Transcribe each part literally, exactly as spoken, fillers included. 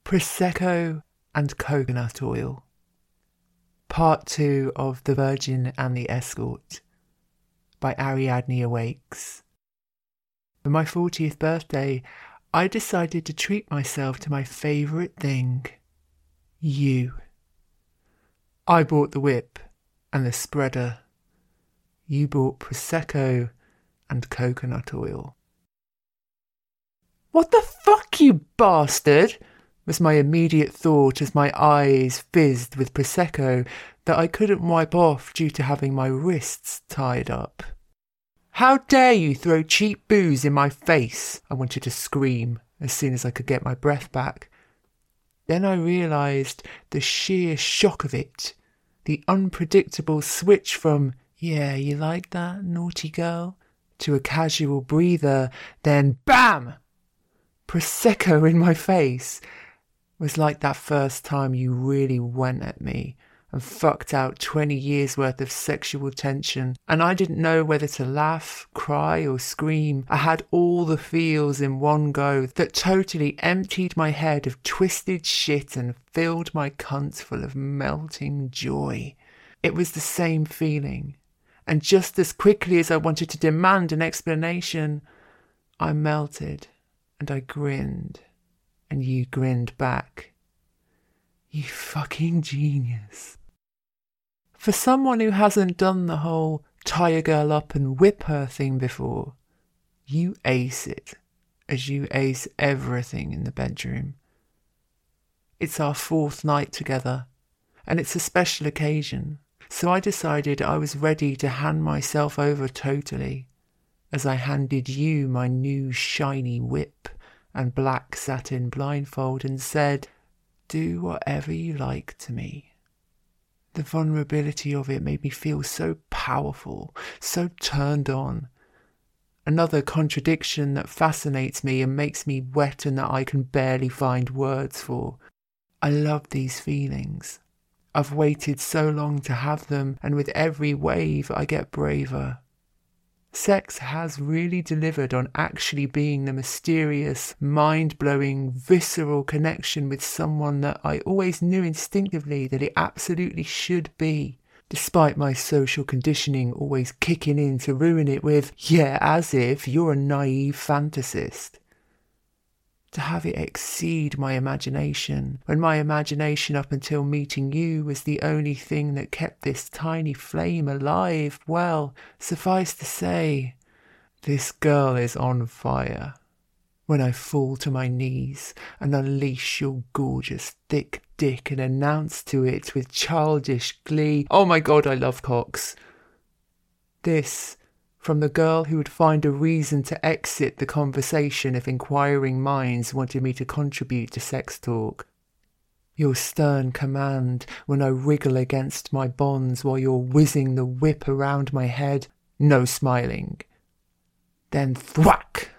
Prosecco and Coconut Oil. Part two of The Virgin and the Escort by Ariadne Awakes. For my fortieth birthday, I decided to treat myself to my favourite thing. You. I bought the whip and the spreader. You bought Prosecco and coconut oil. "What the fuck, you bastard?" was my immediate thought as my eyes fizzed with Prosecco that I couldn't wipe off due to having my wrists tied up. "How dare you throw cheap booze in my face?" I wanted to scream as soon as I could get my breath back. Then I realised the sheer shock of it, the unpredictable switch from, "Yeah, you like that, naughty girl?" to a casual breather, then BAM! Prosecco in my face. It was like that first time you really went at me and fucked out twenty years worth of sexual tension, and I didn't know whether to laugh, cry or scream. I had all the feels in one go that totally emptied my head of twisted shit and filled my cunt full of melting joy. It was the same feeling, and just as quickly as I wanted to demand an explanation, I melted and I grinned. And you grinned back. You fucking genius. For someone who hasn't done the whole tie a girl up and whip her thing before, you ace it, as you ace everything in the bedroom. It's our fourth night together, and it's a special occasion, so I decided I was ready to hand myself over totally, as I handed you my new shiny whip and black satin blindfold and said, "Do whatever you like to me." The vulnerability of it made me feel so powerful, so turned on. Another contradiction that fascinates me and makes me wet and that I can barely find words for. I love these feelings. I've waited so long to have them, and with every wave I get braver. Sex has really delivered on actually being the mysterious, mind-blowing, visceral connection with someone that I always knew instinctively that it absolutely should be, despite my social conditioning always kicking in to ruin it with, "Yeah, as if you're a naive fantasist." To have it exceed my imagination, when my imagination up until meeting you was the only thing that kept this tiny flame alive, well, suffice to say, this girl is on fire. When I fall to my knees and unleash your gorgeous thick dick and announce to it with childish glee, "Oh my God, I love cocks." This from the girl who would find a reason to exit the conversation if inquiring minds wanted me to contribute to sex talk. Your stern command when I wriggle against my bonds while you're whizzing the whip around my head. No smiling. Then thwack!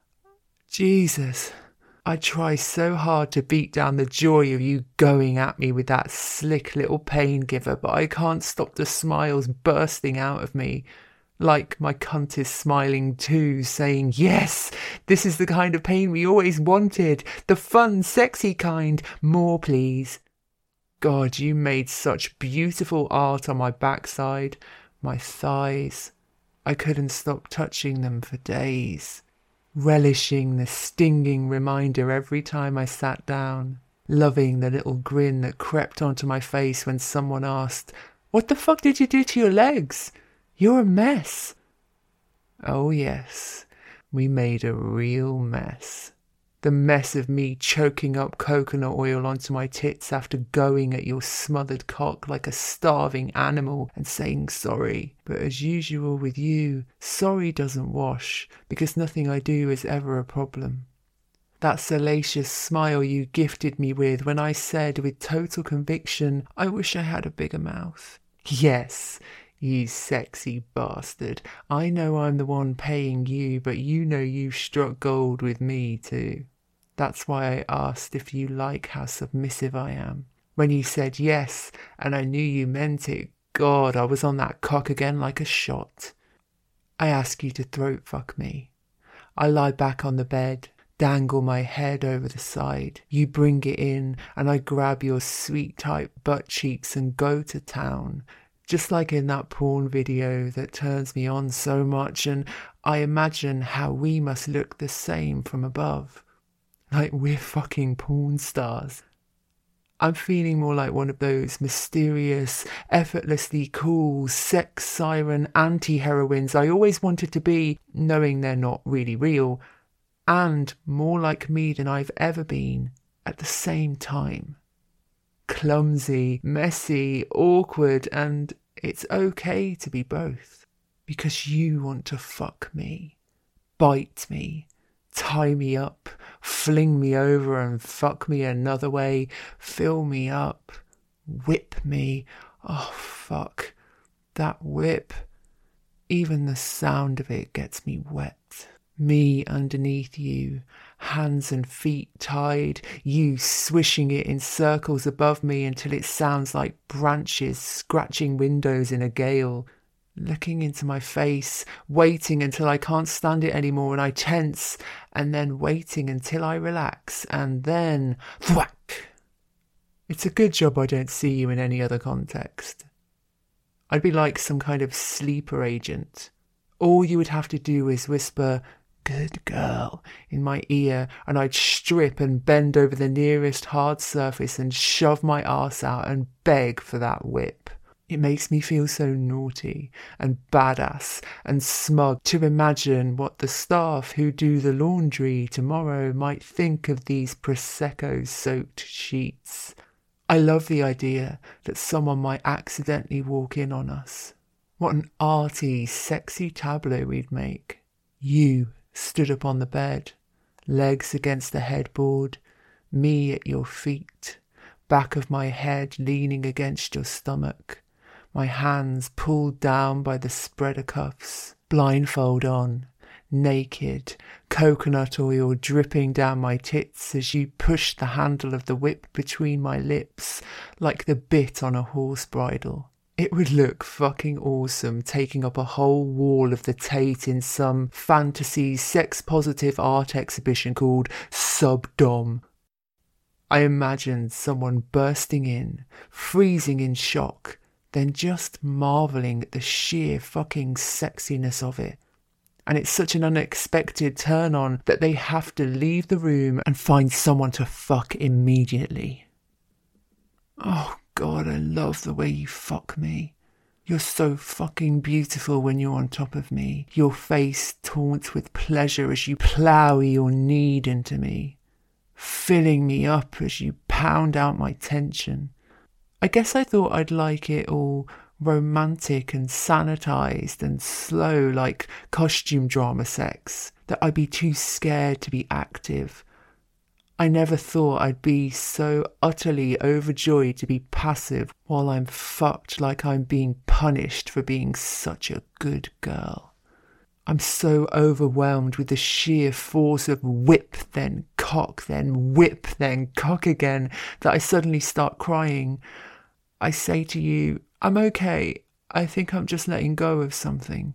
Jesus, I try so hard to beat down the joy of you going at me with that slick little pain giver, but I can't stop the smiles bursting out of me. Like my cunt is smiling too, saying, "Yes, this is the kind of pain we always wanted. The fun, sexy kind. More, please." God, you made such beautiful art on my backside, my thighs. I couldn't stop touching them for days, relishing the stinging reminder every time I sat down, loving the little grin that crept onto my face when someone asked, "What the fuck did you do to your legs? You're a mess." Oh yes, we made a real mess. The mess of me choking up coconut oil onto my tits after going at your smothered cock like a starving animal and saying sorry. But as usual with you, sorry doesn't wash, because nothing I do is ever a problem. That salacious smile you gifted me with when I said with total conviction, "I wish I had a bigger mouth." Yes, you sexy bastard. I know I'm the one paying you, but you know you've struck gold with me too. That's why I asked if you like how submissive I am. When you said yes, and I knew you meant it, God, I was on that cock again like a shot. I ask you to throat fuck me. I lie back on the bed, dangle my head over the side. You bring it in and I grab your sweet tight butt cheeks and go to town. Just like in that porn video that turns me on so much, and I imagine how we must look the same from above. Like we're fucking porn stars. I'm feeling more like one of those mysterious, effortlessly cool, sex siren anti-heroines I always wanted to be, knowing they're not really real, and more like me than I've ever been at the same time. Clumsy, messy, awkward, and it's okay to be both. Because you want to fuck me, bite me, tie me up, fling me over and fuck me another way, fill me up, whip me. Oh fuck, that whip. Even the sound of it gets me wet. Me underneath you, hands and feet tied, you swishing it in circles above me until it sounds like branches scratching windows in a gale. Looking into my face, waiting until I can't stand it anymore and I tense, and then waiting until I relax, and then thwack. It's a good job I don't see you in any other context. I'd be like some kind of sleeper agent. All you would have to do is whisper, "Good girl," in my ear, and I'd strip and bend over the nearest hard surface and shove my arse out and beg for that whip. It makes me feel so naughty and badass and smug to imagine what the staff who do the laundry tomorrow might think of these Prosecco-soaked sheets. I love the idea that someone might accidentally walk in on us. What an arty, sexy tableau we'd make. You stood up on the bed, legs against the headboard, me at your feet, back of my head leaning against your stomach, my hands pulled down by the spreader cuffs, blindfold on, naked, coconut oil dripping down my tits as you pushed the handle of the whip between my lips like the bit on a horse bridle. It would look fucking awesome taking up a whole wall of the Tate in some fantasy sex-positive art exhibition called Subdom. I imagined someone bursting in, freezing in shock, then just marvelling at the sheer fucking sexiness of it. And it's such an unexpected turn-on that they have to leave the room and find someone to fuck immediately. Oh God, I love the way you fuck me. You're so fucking beautiful when you're on top of me. Your face taunts with pleasure as you plough your need into me, filling me up as you pound out my tension. I guess I thought I'd like it all romantic and sanitized and slow like costume drama sex, that I'd be too scared to be active. I never thought I'd be so utterly overjoyed to be passive while I'm fucked like I'm being punished for being such a good girl. I'm so overwhelmed with the sheer force of whip, then cock, then whip, then cock again, that I suddenly start crying. I say to you, I'm okay. I think I'm just letting go of something.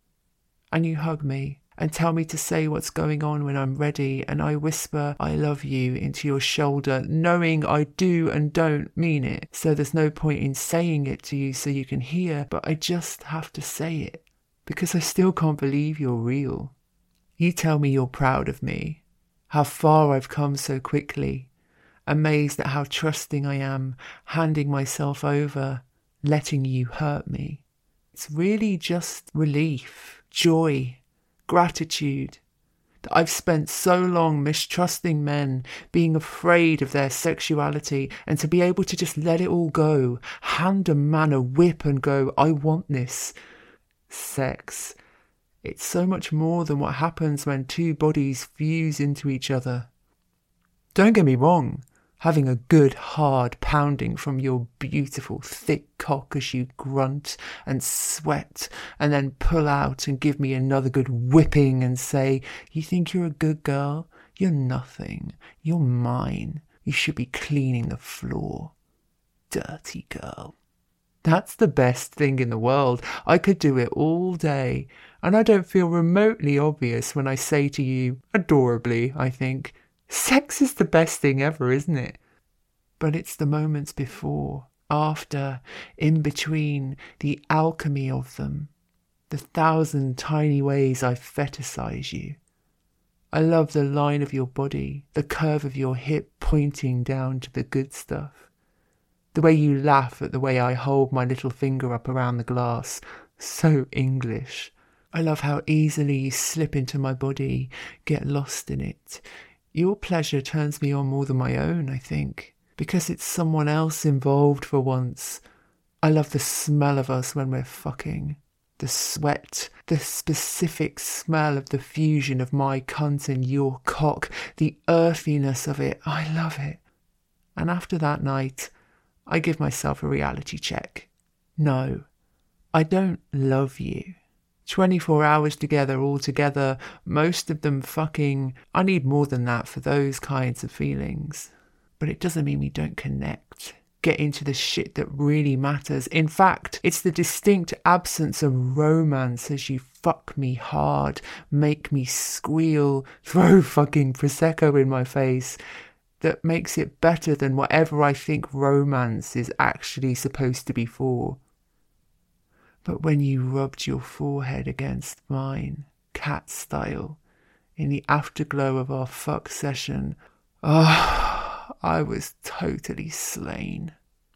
And you hug me and tell me to say what's going on when I'm ready, and I whisper I love you into your shoulder, knowing I do and don't mean it, so there's no point in saying it to you so you can hear, but I just have to say it, because I still can't believe you're real. You tell me you're proud of me, how far I've come so quickly, amazed at how trusting I am, handing myself over, letting you hurt me. It's really just relief, joy, gratitude, that I've spent so long mistrusting men, being afraid of their sexuality, and to be able to just let it all go, hand a man a whip and go, I want this. Sex. It's so much more than what happens when two bodies fuse into each other. Don't get me wrong. Having a good hard pounding from your beautiful thick cock as you grunt and sweat and then pull out and give me another good whipping and say, you think you're a good girl? You're nothing. You're mine. You should be cleaning the floor. Dirty girl. That's the best thing in the world. I could do it all day, and I don't feel remotely obvious when I say to you, adorably, I think, sex is the best thing ever, isn't it? But it's the moments before, after, in between, the alchemy of them, the thousand tiny ways I fetishize you. I love the line of your body, the curve of your hip pointing down to the good stuff. The way you laugh at the way I hold my little finger up around the glass. So English. I love how easily you slip into my body, get lost in it. Your pleasure turns me on more than my own, I think, because it's someone else involved for once. I love the smell of us when we're fucking. The sweat, the specific smell of the fusion of my cunt and your cock, the earthiness of it. I love it. And after that night, I give myself a reality check. No, I don't love you. twenty-four hours together, all together, most of them fucking. I need more than that for those kinds of feelings. But it doesn't mean we don't connect. Get into the shit that really matters. In fact, it's the distinct absence of romance as you fuck me hard, make me squeal, throw fucking Prosecco in my face, that makes it better than whatever I think romance is actually supposed to be for. But when you rubbed your forehead against mine, cat style, in the afterglow of our fuck session, ah, oh, I was totally slain.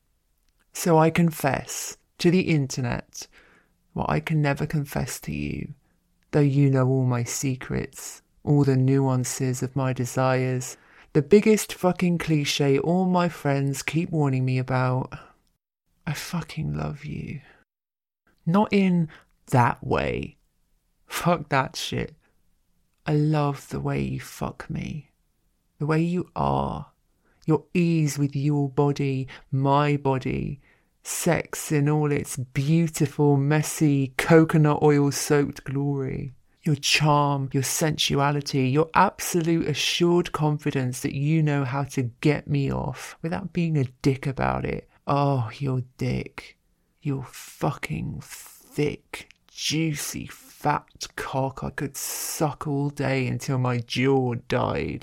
So I confess to the internet what I can never confess to you, though you know all my secrets, all the nuances of my desires, the biggest fucking cliche all my friends keep warning me about. I fucking love you. Not in that way. Fuck that shit. I love the way you fuck me. The way you are. Your ease with your body, my body. Sex in all its beautiful, messy, coconut oil-soaked glory. Your charm, your sensuality, your absolute assured confidence that you know how to get me off without being a dick about it. Oh, your dick. Your fucking thick, juicy, fat cock I could suck all day until my jaw died.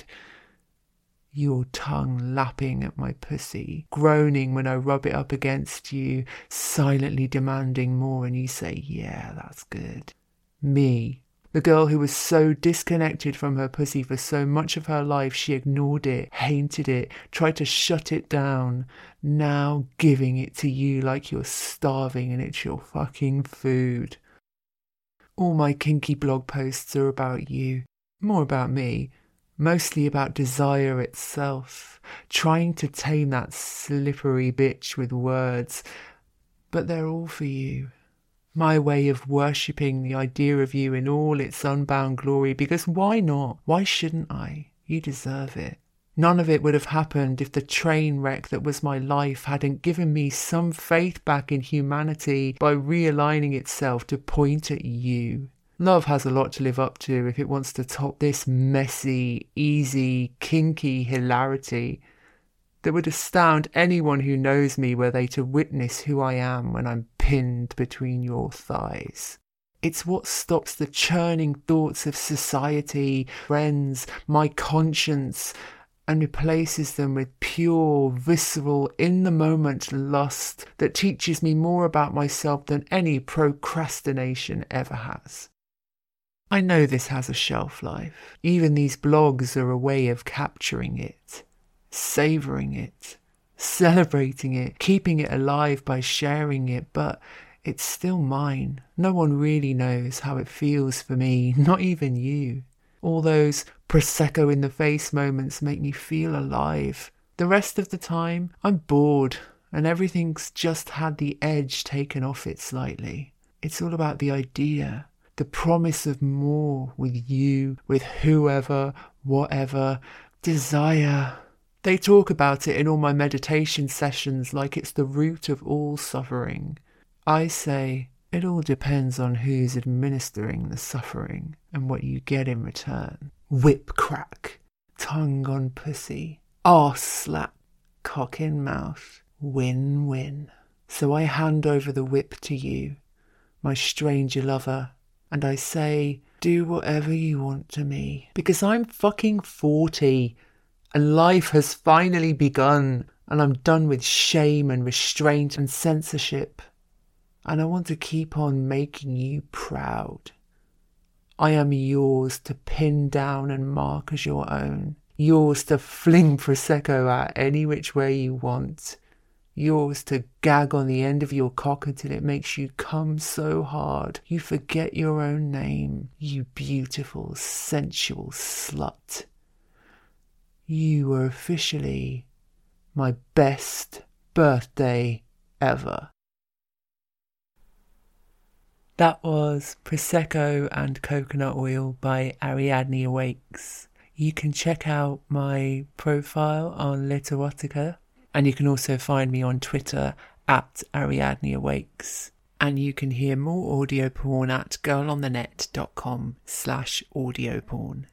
Your tongue lapping at my pussy, groaning when I rub it up against you, silently demanding more, and you say, yeah, that's good. Me. The girl who was so disconnected from her pussy for so much of her life she ignored it, hated it, tried to shut it down, now giving it to you like you're starving and it's your fucking food. All my kinky blog posts are about you, more about me, mostly about desire itself, trying to tame that slippery bitch with words, but they're all for you. My way of worshipping the idea of you in all its unbound glory, because why not? Why shouldn't I? You deserve it. None of it would have happened if the train wreck that was my life hadn't given me some faith back in humanity by realigning itself to point at you. Love has a lot to live up to if it wants to top this messy, easy, kinky hilarity that would astound anyone who knows me were they to witness who I am when I'm pinned between your thighs. It's what stops the churning thoughts of society, friends, my conscience, and replaces them with pure, visceral, in-the-moment lust that teaches me more about myself than any procrastination ever has. I know this has a shelf life. Even these blogs are a way of capturing it, savouring it, celebrating it, keeping it alive by sharing it, but it's still mine. No one really knows how it feels for me, not even you. All those Prosecco in the face moments make me feel alive. The rest of the time, I'm bored, and everything's just had the edge taken off it slightly. It's all about the idea, the promise of more with you, with whoever, whatever, desire. They talk about it in all my meditation sessions like it's the root of all suffering. I say, it all depends on who's administering the suffering and what you get in return. Whip crack, tongue on pussy, arse slap, cock in mouth, win-win. So I hand over the whip to you, my stranger lover, and I say, do whatever you want to me. Because I'm fucking forty, and life has finally begun, and I'm done with shame and restraint and censorship. And I want to keep on making you proud. I am yours to pin down and mark as your own. Yours to fling Prosecco at any which way you want. Yours to gag on the end of your cock until it makes you come so hard you forget your own name, you beautiful, sensual slut. You were officially my best birthday ever. That was Prosecco and Coconut Oil by Ariadne Awakes. You can check out my profile on Literotica, and you can also find me on Twitter at Ariadne Awakes. And you can hear more audio porn at girlonthenet.com slash audio porn.